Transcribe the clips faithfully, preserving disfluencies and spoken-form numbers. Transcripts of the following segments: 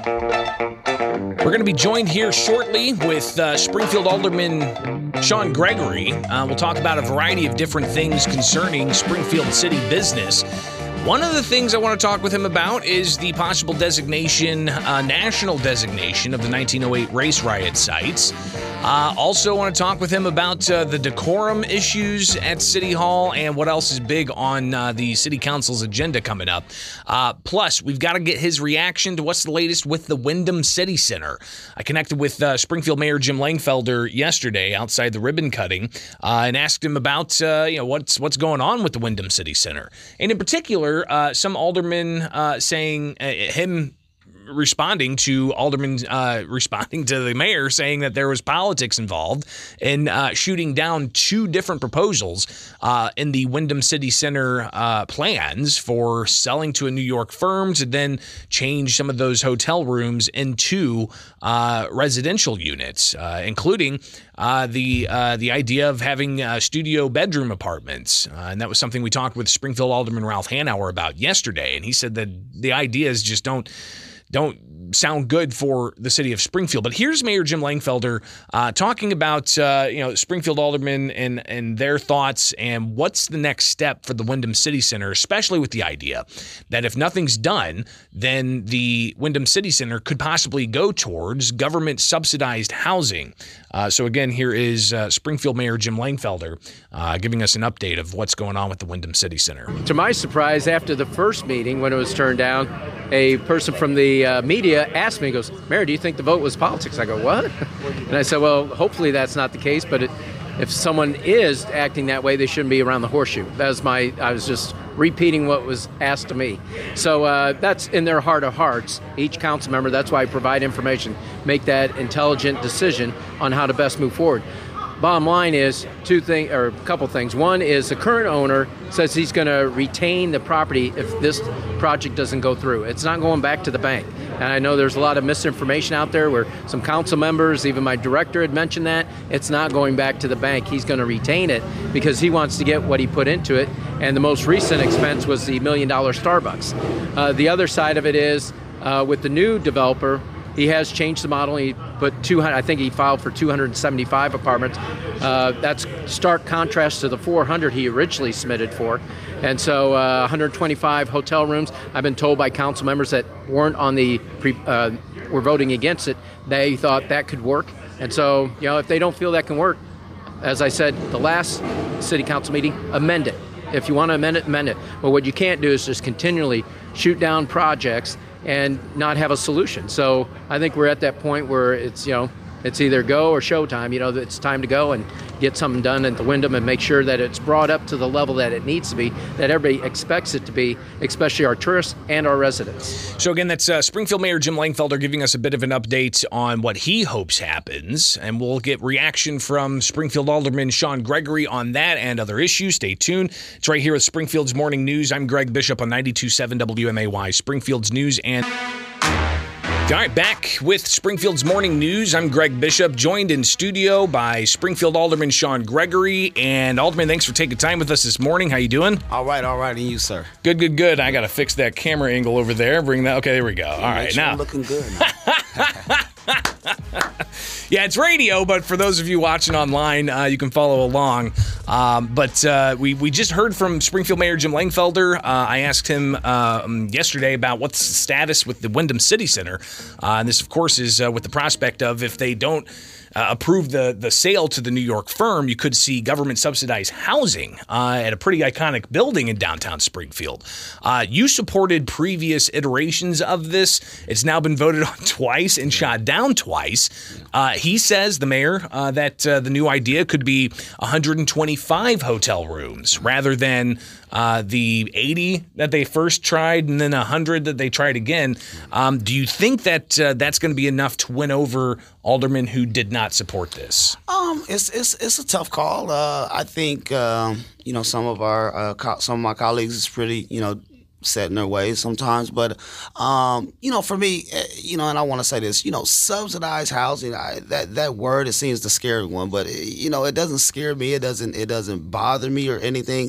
We're going to be joined here shortly with uh, Springfield Alderman Sean Gregory. Uh, we'll talk about a variety of different things concerning Springfield city business. One of the things I want to talk with him about is the possible designation, uh, national designation of the nineteen oh eight race riot sites. Uh, also want to talk with him about uh, the decorum issues at City Hall and what else is big on uh, the City Council's agenda coming up. Uh, plus, we've got to get his reaction to what's the latest with the Wyndham City Center. I connected with uh, Springfield Mayor Jim Langfelder yesterday outside the ribbon cutting uh, and asked him about uh, you know what's what's going on with the Wyndham City Center. And in particular, uh, some aldermen uh, saying uh, him responding to aldermen uh, responding to the mayor saying that there was politics involved in uh, shooting down two different proposals uh, in the Wyndham City Center uh, plans for selling to a New York firm to then change some of those hotel rooms into uh, residential units, uh, including uh, the uh, the idea of having uh, studio bedroom apartments. Uh, and that was something we talked with Springfield Alderman Ralph Hanauer about yesterday. And he said that the ideas just don't don't sound good for the city of Springfield. But here's Mayor Jim Langfelder uh, talking about uh, you know Springfield aldermen and and their thoughts and what's the next step for the Wyndham City Center, especially with the idea that if nothing's done, then the Wyndham City Center could possibly go towards government subsidized housing. Uh, so again, here is uh, Springfield Mayor Jim Langfelder uh, giving us an update of what's going on with the Wyndham City Center. To my surprise, after the first meeting, when it was turned down, a person from the uh, media asked me, he goes, Mayor, do you think the vote was politics? I go, what? And I said, well, hopefully that's not the case, but it, if someone is acting that way, they shouldn't be around the horseshoe. That was my, I was just repeating what was asked of me. So uh, that's in their heart of hearts, each council member. That's why I provide information, make that intelligent decision on how to best move forward. Bottom line is two things, or a couple things. One is the current owner says he's going to retain the property if this project doesn't go through. It's not going back to the bank. And I know there's a lot of misinformation out there where some council members, even my director had mentioned that. It's not going back to the bank. He's going to retain it because he wants to get what he put into it. And the most recent expense was the million dollar Starbucks. Uh, the other side of it is uh, with the new developer, he has changed the model. He put two hundred, I think he filed for two hundred seventy-five apartments. Uh, that's stark contrast to the four hundred he originally submitted for. And so uh, one hundred twenty-five hotel rooms. I've been told by council members that weren't on the, pre, uh, were voting against it, they thought that could work. And so, you know, if they don't feel that can work, as I said, the last city council meeting, amend it. If you want to amend it, amend it. But what you can't do is just continually shoot down projects and not have a solution. So I think we're at that point where it's, you know, it's either go or showtime. You know, it's time to go and get something done at the Wyndham and make sure that it's brought up to the level that it needs to be, that everybody expects it to be, especially our tourists and our residents. So again, that's uh, Springfield Mayor Jim Langfelder giving us a bit of an update on what he hopes happens, and we'll get reaction from Springfield Alderman Sean Gregory on that and other issues. Stay tuned. It's right here with Springfield's Morning News. I'm Greg Bishop on ninety-two point seven W M A Y, Springfield's News and... All right, back with Springfield's Morning News. I'm Greg Bishop, joined in studio by Springfield Alderman Sean Gregory. And Alderman, thanks for taking time with us this morning. How you doing? All right, all right. And you, sir? Good, good, good. I got to fix that camera angle over there. Bring that. Okay, there we go. All right, sure now. I'm looking good. Yeah, it's radio, but for those of you watching online, uh, you can follow along. Um, but uh, we, we just heard from Springfield Mayor Jim Langfelder. Uh, I asked him uh, yesterday about what's the status with the Wyndham City Center. Uh, and this, of course, is uh, with the prospect of if they don't uh, approve the, the sale to the New York firm, you could see government-subsidized housing uh, at a pretty iconic building in downtown Springfield. Uh, you supported previous iterations of this. It's now been voted on twice and shot down twice. Uh, he says, the mayor, uh, that uh, the new idea could be one hundred twenty-five hotel rooms rather than uh, the eighty that they first tried and then one hundred that they tried again. Um, do you think that uh, that's going to be enough to win over aldermen who did not support this? Um, it's it's it's a tough call. Uh, I think um, you know some of our uh, co- some of my colleagues is pretty you know. set in their ways sometimes, but um, you know, for me, you know, and I want to say this, you know, subsidized housing. I, that that word, it seems to scare everyone, but it, you know, it doesn't scare me. It doesn't it doesn't bother me or anything.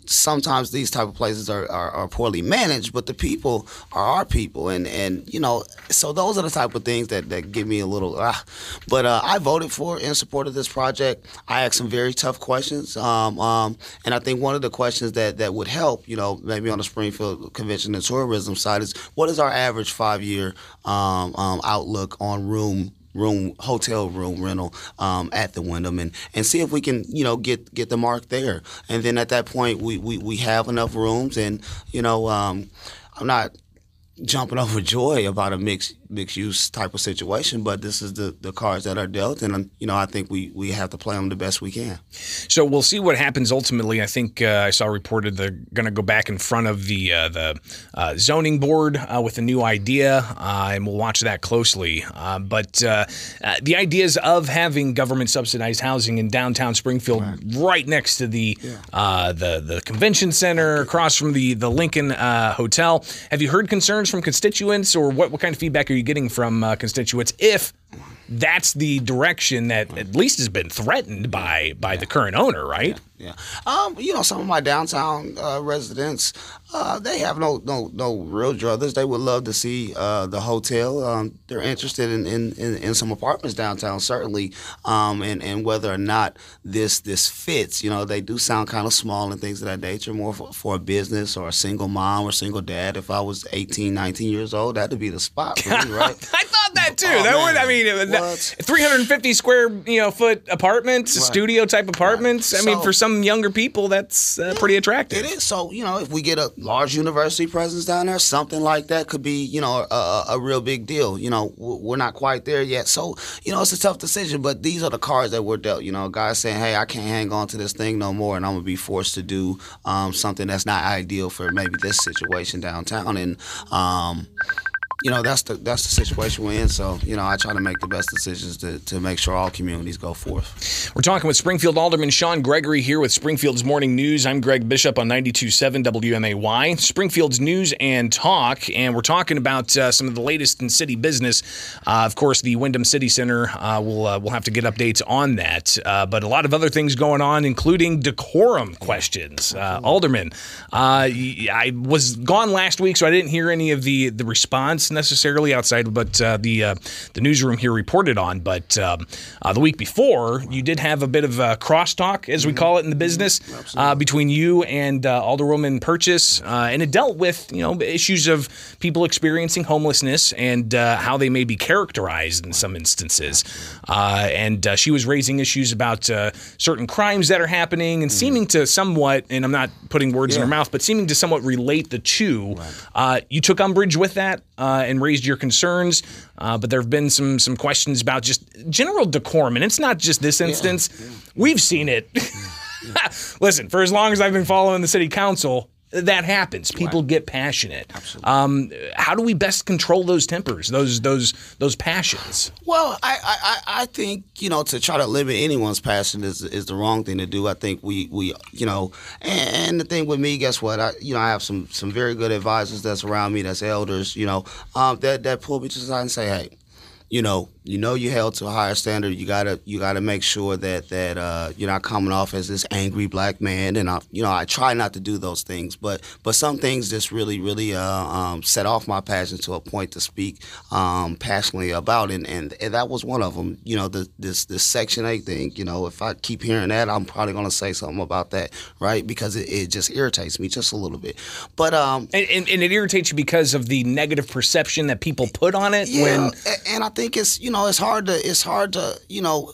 sometimes these type of places are, are, are poorly managed, but the people are our people, and, and you know, so those are the type of things that, that give me a little. Ah. But uh, I voted for in support of this project. I asked some very tough questions, um, um, and I think one of the questions that, that would help, you know, maybe on the Springfield Convention and Tourism side is what is our average five year um, um, outlook on room. room hotel room rental um, at the Wyndham, and, and see if we can, you know, get get the mark there. And then at that point, we, we, we have enough rooms, and, you know, um, I'm not jumping over joy about a mixed mixed use type of situation, but this is the, the cards that are dealt, and you know I think we, we have to play them the best we can. So we'll see what happens ultimately. I think uh, I saw reported they're going to go back in front of the uh, the uh, zoning board uh, with a new idea, uh, and we'll watch that closely. Uh, but uh, uh, the ideas of having government subsidized housing in downtown Springfield, right, right next to the yeah. uh, the the convention center, across from the the Lincoln uh, Hotel. Have you heard concerns from constituents, or what, what kind of feedback are you getting from uh, constituents if that's the direction that at least has been threatened by by yeah. the current owner, right? Yeah. yeah. Um, you know, some of my downtown uh, residents, uh, they have no no no real druthers. They would love to see uh, the hotel. Um, they're interested in, in, in, in some apartments downtown, certainly, um, and, and whether or not this this fits. You know, they do sound kind of small and things of that nature, more for, for a business or a single mom or single dad. If I was eighteen, nineteen years old, that'd be the spot for me, right? I thought that too. Oh, that man. would, I mean, it was three hundred fifty square, you know, foot apartments, right. studio type apartments. Right. I mean, So, for some younger people, that's uh, yeah, pretty attractive. It is. So, you know, if we get a large university presence down there, something like that could be, you know, a, a real big deal. You know, we're not quite there yet. So, you know, it's a tough decision, but these are the cards that we're dealt. You know, guys saying, hey, I can't hang on to this thing no more, and I'm going to be forced to do um, something that's not ideal for maybe this situation downtown. And, um, you know, that's the that's the situation we're in. So, you know, I try to make the best decisions to, to make sure all communities go forth. We're talking with Springfield Alderman Sean Gregory here with Springfield's Morning News. I'm Greg Bishop on ninety-two point seven W M A Y, Springfield's News and Talk, and we're talking about uh, some of the latest in city business. Uh, of course, the Wyndham City Center, uh, we'll, uh, we'll have to get updates on that, uh, but a lot of other things going on, including decorum questions. Uh, Alderman, uh, I was gone last week, so I didn't hear any of the, the response necessarily outside but uh, the uh, the newsroom here reported on. But um, uh, the week before, you did have a bit of a crosstalk, as we call it in the business, uh, between you and uh, Alderwoman Purchase, uh, and it dealt with you know issues of people experiencing homelessness and uh, how they may be characterized in some instances. Uh, and uh, she was raising issues about uh, certain crimes that are happening and seeming to somewhat, and I'm not putting words yeah. in her mouth, but seeming to somewhat relate the two. Right. Uh, you took umbrage with that uh, and raised your concerns, uh, but there have been some some questions about just general decorum, and it's not just this instance. Yeah. Yeah. We've seen it. Yeah. Yeah. Listen, for as long as I've been following the city council, that happens. People right. get passionate. Absolutely. Um, how do we best control those tempers, those those those passions? Well, I, I, I think, you know, to try to limit anyone's passion is is the wrong thing to do. I think we, we you know, and, and the thing with me, guess what? I, you know, I have some, some very good advisors that's around me, that's elders, you know, um, that, that pull me to the side and say, hey, you know, you know you're held to a higher standard. You gotta you gotta make sure that that uh, you're not coming off as this angry black man. And I, you know, I try not to do those things, but but some things just really really uh, um, set off my passion to a point to speak um, passionately about, and, and and that was one of them. You know, the, this this Section eight thing. You know, if I keep hearing that, I'm probably gonna say something about that, right? Because it, it just irritates me just a little bit. But um, and, and, and it irritates you because of the negative perception that people put on it. Yeah, when and I think it's you know. It's hard to it's hard to you know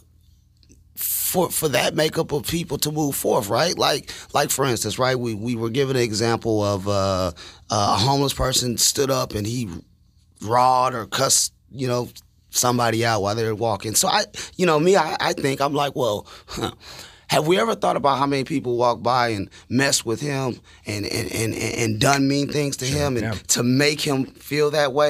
for for that makeup of people to move forth, right? Like like for instance, right? We we were given an example of uh, a homeless person stood up and he rawed or cussed you know somebody out while they were walking. So I you know me I, I think I'm like well. Huh. Have we ever thought about how many people walk by and mess with him and and, and, and done mean things to sure, him and yeah. to make him feel that way?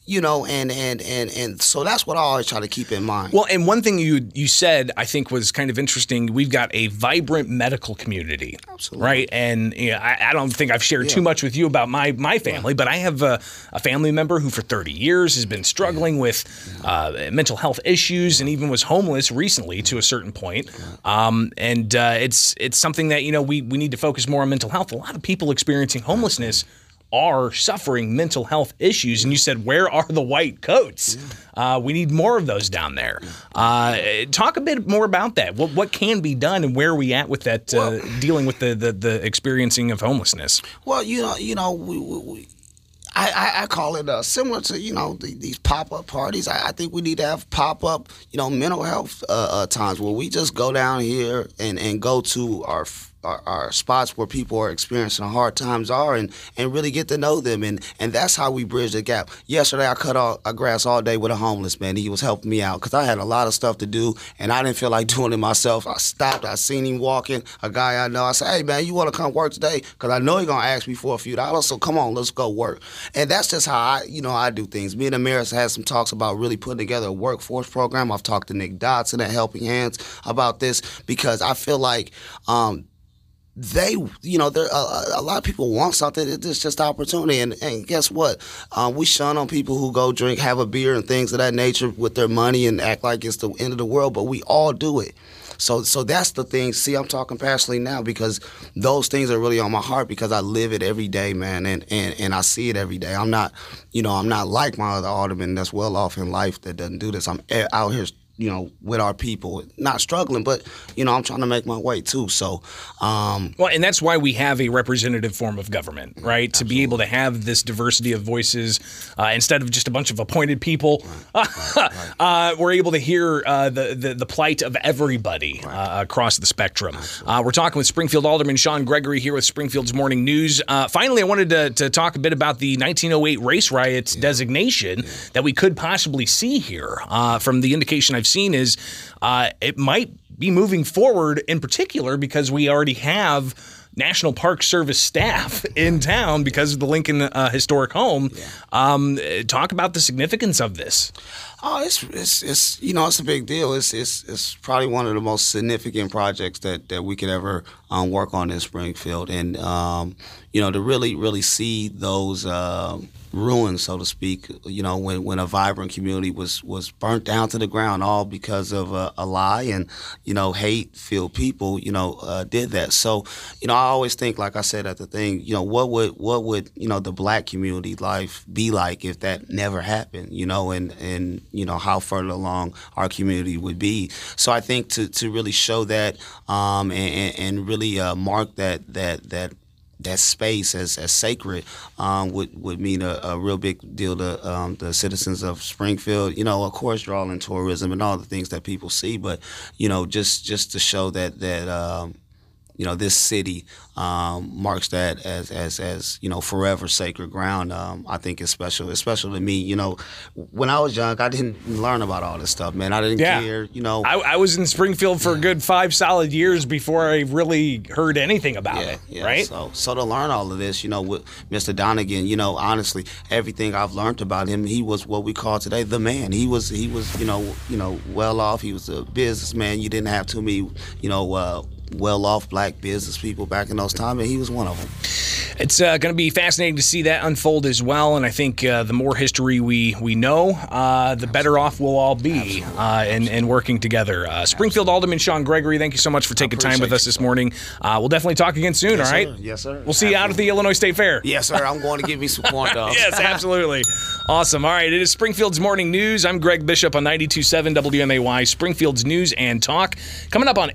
You know, and, and, and, and so that's what I always try to keep in mind. Well, and one thing you you said I think was kind of interesting. We've got a vibrant medical community, Absolutely. right? And you know, I, I don't think I've shared Yeah. too much with you about my my family, Yeah. but I have a, a family member who for thirty years has been struggling with uh, mental health issues and even was homeless recently to a certain point. Um, and uh, it's it's something that you know we we need to focus more on mental health. A lot of people experiencing homelessness are suffering mental health issues. And you said, where are the white coats? Uh, we need more of those down there. Uh, talk a bit more about that. What what can be done and where are we at with that, uh, Well, dealing with the, the, the experiencing of homelessness? Well, you know, you know, we, we, we I, I, I call it uh, similar to, you know, the, these pop-up parties. I, I think we need to have pop-up, you know, mental health uh, uh, times where we just go down here and, and go to our Our, our spots where people are experiencing hard times are and, and really get to know them. And, and that's how we bridge the gap. Yesterday, I cut all, uh, grass all day with a homeless man. He was helping me out because I had a lot of stuff to do, and I didn't feel like doing it myself. I stopped. I seen him walking, a guy I know. I said, hey, man, you want to come work today? Because I know you're going to ask me for a few dollars, so come on, let's go work. And that's just how I, you know, I do things. Me and Amaris had some talks about really putting together a workforce program. I've talked to Nick Dodson at Helping Hands about this because I feel like um, they, you know, there a, a lot of people want something. It's just opportunity, and, and guess what? Um, we shun on people who go drink, have a beer, and things of that nature with their money and act like it's the end of the world. But we all do it. So, so that's the thing. See, I'm talking passionately now because those things are really on my heart because I live it every day, man, and, and, and I see it every day. I'm not, you know, I'm not like my other alderman that's well off in life that doesn't do this. I'm out here, you know, with our people, not struggling, but, you know, I'm trying to make my way too. So, um, well, and that's why we have a representative form of government, right? Absolutely. To be able to have this diversity of voices uh, instead of just a bunch of appointed people. Right. Right. Right. uh, we're able to hear uh, the, the the plight of everybody right. uh, across the spectrum. Uh, we're talking with Springfield Alderman Sean Gregory here with Springfield's Morning News. Uh, finally, I wanted to, to talk a bit about the nineteen oh eight race riots yeah. designation yeah. that we could possibly see here. Uh, from the indication I've seen is uh, it might be moving forward in particular because we already have National Park Service staff in town because of the Lincoln uh, Historic Home. Yeah. Um, talk about the significance of this. Oh, it's, it's it's you know it's a big deal. It's it's it's probably one of the most significant projects that, that we could ever um, work on in Springfield, and um, you know to really really see those uh, ruins, so to speak. You know when, when a vibrant community was, was burnt down to the ground, all because of a, a lie and you know hate-filled people. You know uh, did that. So you know I always think, like I said at the thing, you know what would what would you know the Black community life be like if that never happened? You know and and you know, how further along our community would be. So I think to, to really show that um, and, and really uh, mark that that that that space as, as sacred um, would, would mean a, a real big deal to um, the citizens of Springfield. You know, of course, drawing tourism and all the things that people see, but, you know, just, just to show that, that um, you know, this city um, marks that as, as, as, you know, forever sacred ground. Um, I think it's special. It's special to me. You know, when I was young, I didn't learn about all this stuff, man. I didn't yeah. care, you know. I, I was in Springfield for a good five solid years before I really heard anything about yeah, it, yeah. right? So, so to learn all of this, you know, with Mister Donegan, you know, honestly, everything I've learned about him, he was what we call today the man. He was, he was, you know, you know, well off. He was a businessman. You didn't have too many, you know, uh, well-off Black business people back in those times, and he was one of them. It's uh, going to be fascinating to see that unfold as well, and I think uh, the more history we we know, uh, the better off we'll all be uh, in, in working together. Uh, Springfield Alderman Sean Gregory, thank you so much for taking time with us this morning. Uh, we'll definitely talk again soon, yes, all right? Sir. Yes, sir. We'll see absolutely. you out at the Illinois State Fair. Yes, sir. I'm going to give me some corn dogs. Yes, absolutely. Awesome. All right, it is Springfield's Morning News. I'm Greg Bishop on ninety-two point seven W M A Y, Springfield's News and Talk. Coming up on